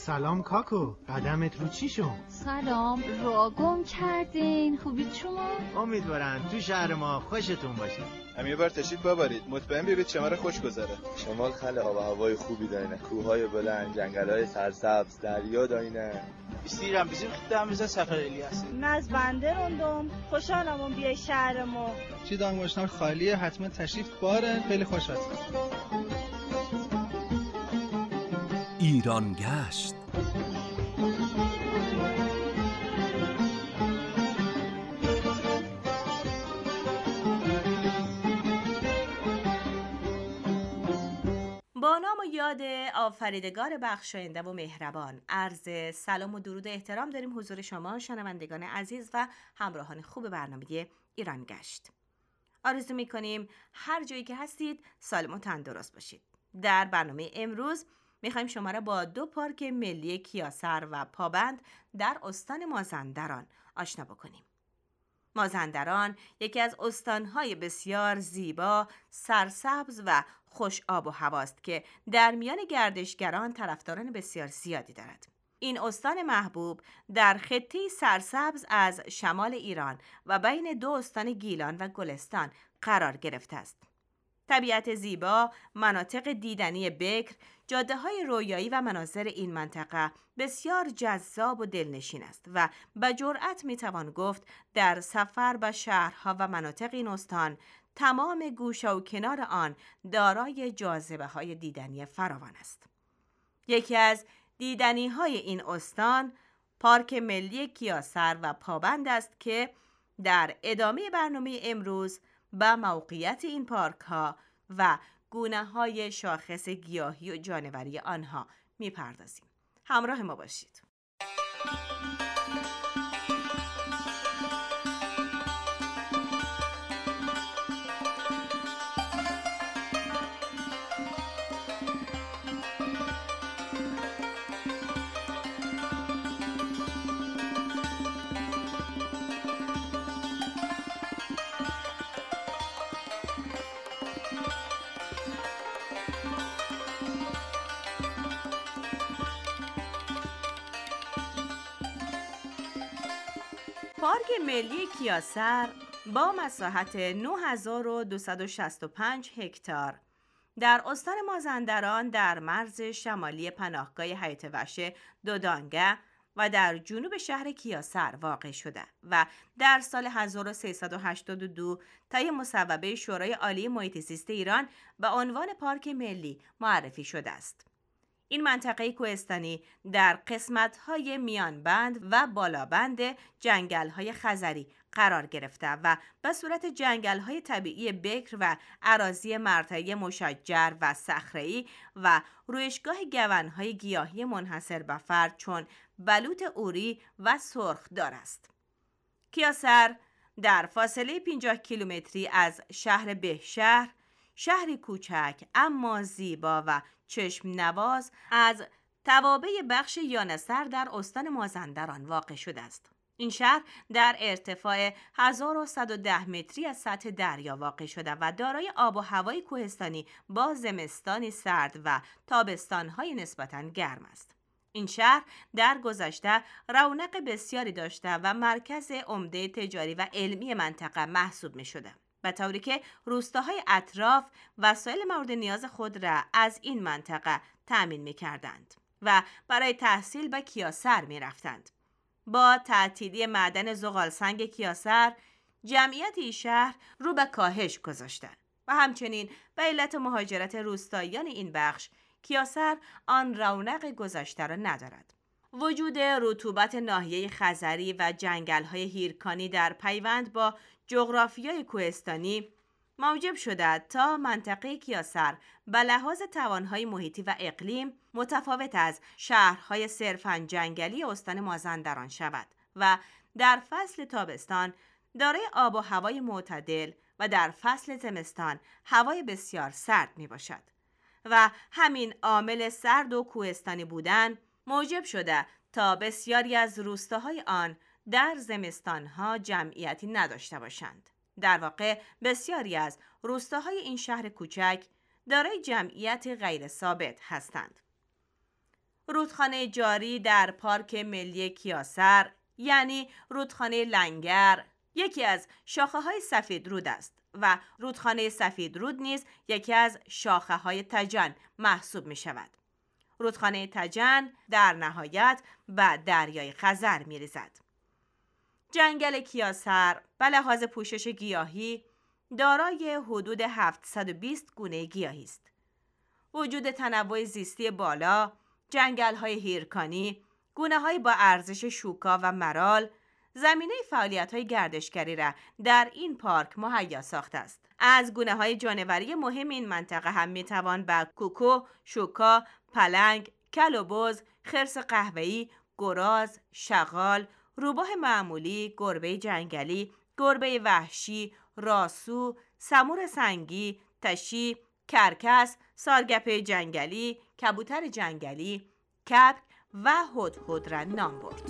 سلام کاکو، قدمت رو چی شد؟ سلام، راه گم کردین. خوبید شما؟ امیدوارم تو شهر ما خوشتون باشه. هم یه بار تشریف ببرید، مطمئن بیایید شمال خوش گذره. شمال خیلی آب و هوای خوبی دارینه، کوههای بلند، جنگل‌های سرسبز، دریا دارینه. استیرم bizim gittiğimizde Səfər eləyəsin. از بنده روندم خوشحالم بیای شهر ما. چی دانگوشنار خالیه، حتما تشریف باره. خیلی خوش هستم. ایران گشت. با نام و یاد آفریدگار بخشاینده و مهربان، عرض سلام و درود و احترام داریم حضور شما شنوندگان عزیز و همراهان خوب برنامه ایران گشت. آرزو می‌کنیم هر جایی که هستید سالم و تندرست باشید. در برنامه امروز می‌خوایم شما را با دو پارک ملی کیاسر و پابند در استان مازندران آشنا بکنیم. مازندران یکی از استان‌های بسیار زیبا، سرسبز و خوش آب و هواست که در میان گردشگران طرفداران بسیار زیادی دارد. این استان محبوب در خطه‌ای سرسبز از شمال ایران و بین دو استان گیلان و گلستان قرار گرفته است. طبیعت زیبا، مناطق دیدنی بکر، جاده‌های رویایی و مناظر این منطقه بسیار جذاب و دلنشین است و به جرأت میتوان گفت در سفر به شهرها و مناطق این استان تمام گوشه و کنار آن دارای جاذبه‌های دیدنی فراوان است. یکی از دیدنی‌های این استان پارک ملی کیاسر و پابند است که در ادامه برنامه امروز به موقعیت این پارک‌ها و گونه‌های شاخص گیاهی و جانوری آنها می‌پردازیم. همراه ما باشید. پارک ملی کیاسر با مساحت 9265 هکتار در استان مازندران در مرز شمالی پناهگاه حیات وحش دودانگه و در جنوب شهر کیاسر واقع شده و در سال 1382 طی مصوبه شورای عالی محیط زیست ایران به عنوان پارک ملی معرفی شده است. این منطقه کوهستانی در قسمت‌های میانبند و بالابند جنگل‌های خزری قرار گرفته و به صورت جنگل‌های طبیعی بکر و اراضی مرتعی مشجر و صخره‌ای و رویشگاه گون‌های گیاهی منحصر به فرد چون بلوط اوری و سرخدار است. کیاسر در فاصله 50 کیلومتری از شهر بهشهر، شهری کوچک اما زیبا و چشم نواز از توابع بخش یانسر در استان مازندران واقع شده است. این شهر در ارتفاع 1110 متری از سطح دریا واقع شده و دارای آب و هوای کوهستانی با زمستانی سرد و تابستان‌های نسبتاً گرم است. این شهر در گذشته رونق بسیاری داشته و مرکز عمده تجاری و علمی منطقه محسوب می‌شده، به طوری که روستاهای اطراف وسایل مورد نیاز خود را از این منطقه تأمین می‌کردند و برای تحصیل به کیاسر می‌رفتند. با تعطیلی معدن زغالسنگ کیاسر، جمعیت این شهر رو به کاهش گذاشته و همچنین به علت مهاجرت روستاییان این بخش، کیاسر آن رونق گذشته را ندارد. وجود رطوبت ناحیه خزری و جنگل‌های هیرکانی در پیوند با جغرافیای کوهستانی موجب شده تا منطقه کیاسر به لحاظ توانهای محیطی و اقلیم متفاوت از شهرهای صرفاً جنگلی استان مازندران شود و در فصل تابستان دارای آب و هوای معتدل و در فصل زمستان هوای بسیار سرد می باشد و همین عامل سرد و کوهستانی بودن موجب شده تا بسیاری از روستاهای آن در زمستانها جمعیتی نداشته باشند. در واقع بسیاری از روستاهای این شهر کوچک دارای جمعیت غیر ثابت هستند. رودخانه جاری در پارک ملی کیاسر یعنی رودخانه لنگر یکی از شاخه‌های سفیدرود است و رودخانه سفیدرود نیز یکی از شاخه‌های تجن محسوب می‌شود. رودخانه تجن در نهایت به دریای خزر می‌ریزد. جنگل کیاسر به لحاظ پوشش گیاهی دارای حدود 720 گونه گیاهی است. وجود تنوع زیستی بالا، جنگل‌های هیرکانی، گونه‌های با ارزش شوکا و مرال، زمینه فعالیت‌های گردشگری را در این پارک مهیا ساخته است. از گونه‌های جانوری مهم این منطقه هم می‌توان به کوکو، شوکا، پلنگ، کل و بز، خرس قهوه‌ای، گراز، شغال، روباه معمولی، گربه جنگلی، گربه وحشی، راسو، سمور سنگی، تشی، کرکس، سارگپه جنگلی، کبوتر جنگلی، کبک و هدهد را نام برد.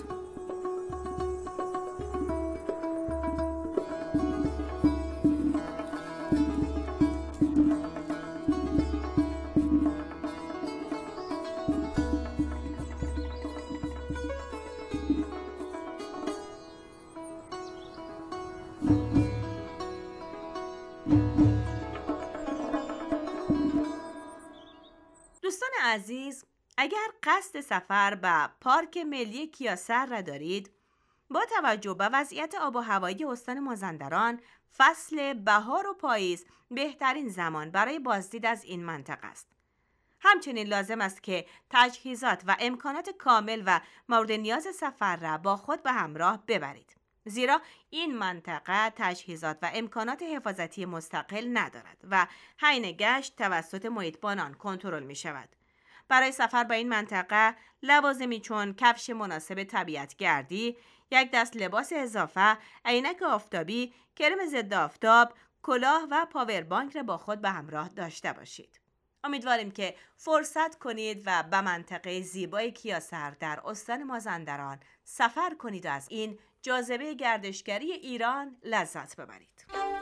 دوستان عزیز، اگر قصد سفر به پارک ملی کیاسر را دارید، با توجه به وضعیت آب و هوایی استان مازندران، فصل بهار و پاییز بهترین زمان برای بازدید از این منطقه است. همچنین لازم است که تجهیزات و امکانات کامل و مورد نیاز سفر را با خود به همراه ببرید، زیرا این منطقه تجهیزات و امکانات حفاظتی مستقل ندارد و حین گشت توسط محیطبانان کنترل می شود. برای سفر به این منطقه لوازمی چون کفش مناسب طبیعتگردی، یک دست لباس اضافه، عینک آفتابی، کرم ضد آفتاب، کلاه و پاور بانک را با خود به همراه داشته باشید. امیدواریم که فرصت کنید و به منطقه زیبای کیاسر در استان مازندران سفر کنید و از این جاذبه گردشگری ایران لذت ببرید.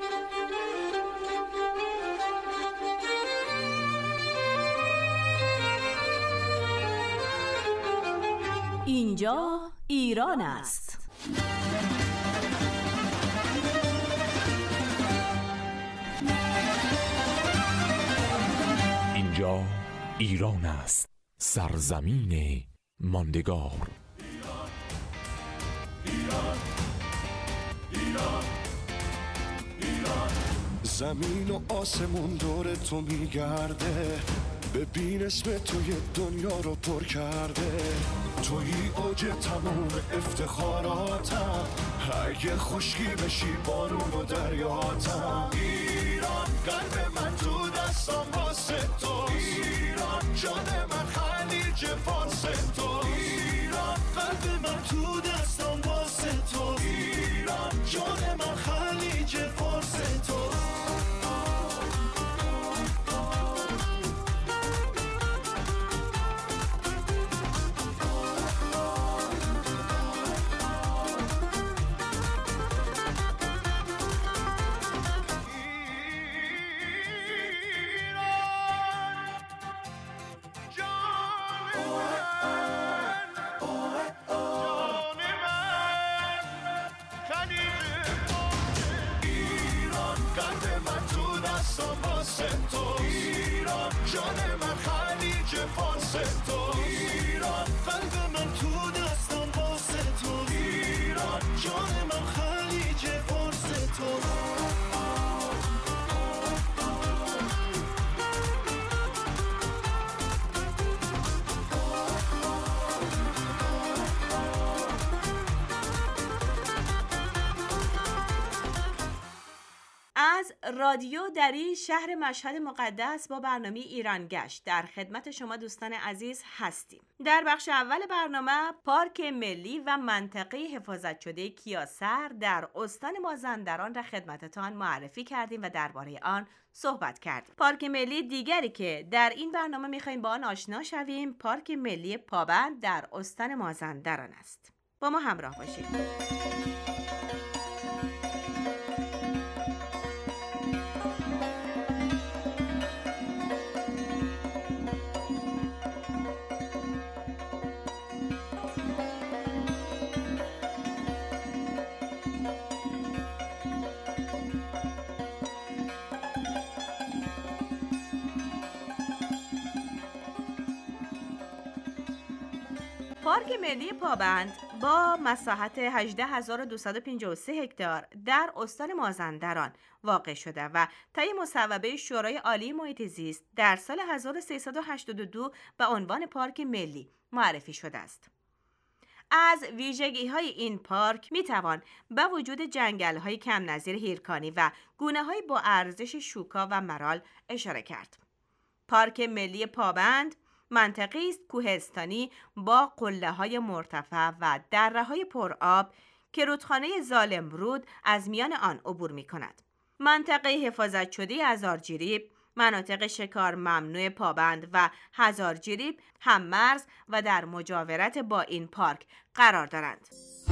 اینجا ایران است. اینجا ایران است، سرزمین ماندگار. زمین و آسمون دور تو میگرده، ببین اسم توی دنیا رو پر کرده. توی اوج تموم افتخاراتم، اگه خشکی بشی بارون و دریاتم. ایران قلب من تو دستم واسه تو، ایران جان من خلیج فارس تو، ایران قلب من تو دستم واسه تو، ایران جان من خلیج فارس تو. از رادیو دری شهر مشهد مقدس با برنامه ایران گشت در خدمت شما دوستان عزیز هستیم. در بخش اول برنامه پارک ملی و منطقه حفاظت شده کیاسر در استان مازندران را خدمتتان معرفی کردیم و درباره آن صحبت کردیم. پارک ملی دیگری که در این برنامه می‌خوایم با آن آشنا شویم، پارک ملی پابند در استان مازندران است. با ما همراه باشید. پارک ملی پابند با مساحت 18253 هکتار در استان مازندران واقع شده و طی مصوبه شورای عالی محیط زیست در سال 1382 به عنوان پارک ملی معرفی شده است. از ویژگی‌های این پارک می‌توان با وجود جنگل‌های کم نظیر هیرکانی و گونه‌های با ارزش شوکا و مرال اشاره کرد. پارک ملی پابند منطقه‌ای است کوهستانی با قله‌های مرتفع و دره‌های پرآب که رودخانه زالمرود از میان آن عبور می‌کند. منطقه حفاظت شده هزارجریب، مناطق شکار ممنوع پابند و هزارجریب هم مرز و در مجاورت با این پارک قرار دارند.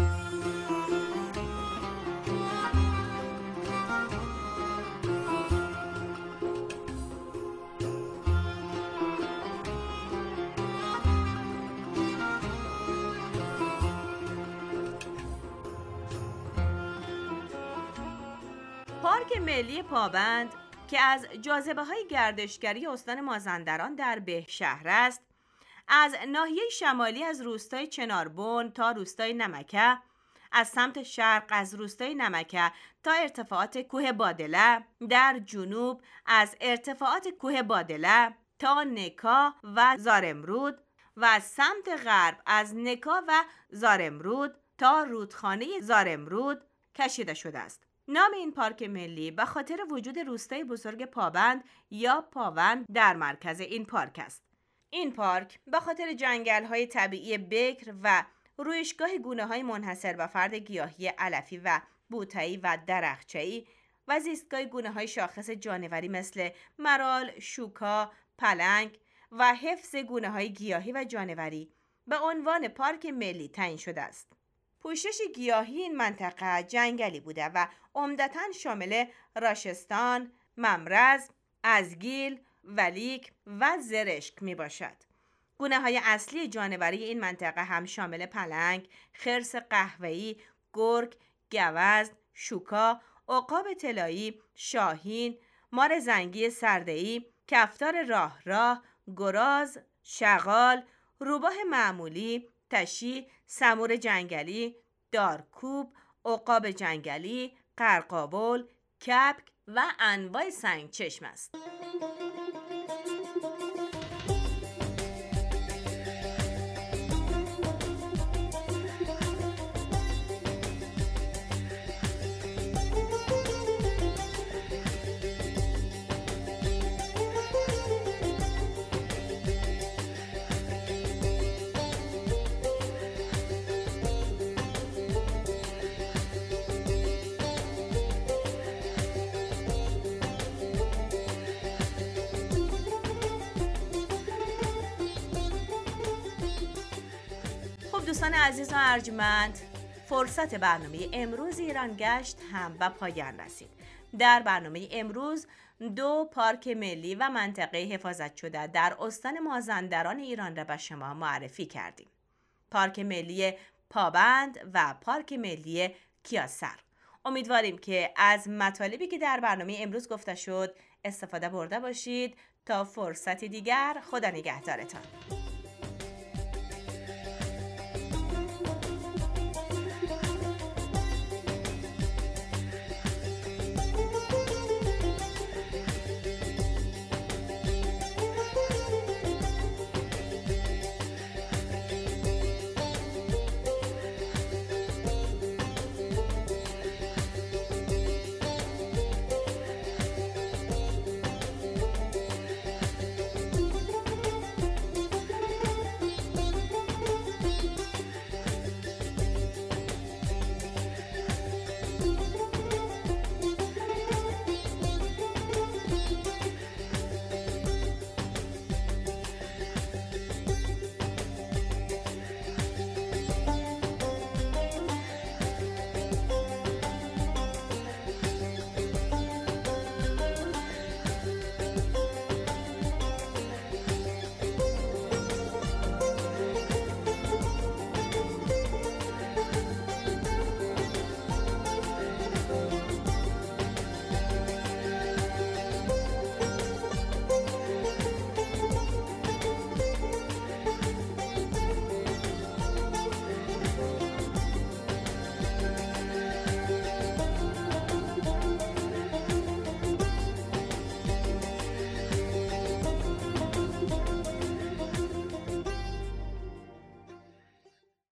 پارک ملی پابند که از جاذبه‌های گردشگری استان مازندران در بهشهر است، از ناحیه شمالی از روستای چناربن تا روستای نمکه، از سمت شرق از روستای نمکه تا ارتفاعات کوه بادله، در جنوب از ارتفاعات کوه بادله تا نکا و زارمرود و از سمت غرب از نکا و زارمرود تا رودخانه زارمرود کشیده شده است. نام این پارک ملی به خاطر وجود روستای بزرگ پابند یا پاوند در مرکز این پارک است. این پارک به خاطر جنگل‌های طبیعی بکر و رویشگاه گونه‌های منحصر به فرد گیاهی علفی و بوته‌ای و درخچه‌ای و زیستگاه گونه‌های شاخص جانوری مثل مرال، شوکا، پلنگ و حفظ گونه‌های گیاهی و جانوری به عنوان پارک ملی تعیین شده است. پوشش گیاهی این منطقه جنگلی بوده و عمدتاً شامل راشستان، ممرز، ازگیل، ولیک و زرشک می باشد. گونه‌های اصلی جانوری این منطقه هم شامل پلنگ، خرس قهوه‌ای، گرگ، گوزن، شوکا، عقاب طلایی، شاهین، مار زنگی سرده‌ای، کفتار راه، گراز، شغال، روباه معمولی، تشی، سمور جنگلی، دارکوب، عقاب جنگلی، قرقاول، کپک و انواع سنگ چشم است. دوستان عزیز و ارجمند، فرصت برنامه امروز ایران گشت هم به پایان رسید. در برنامه امروز 2 پارک ملی و منطقه حفاظت شده در استان مازندران ایران را به شما معرفی کردیم. پارک ملی پابند و پارک ملی کیاسر. امیدواریم که از مطالبی که در برنامه امروز گفته شد استفاده برده باشید. تا فرصتی دیگر، خدا نگهدارتان.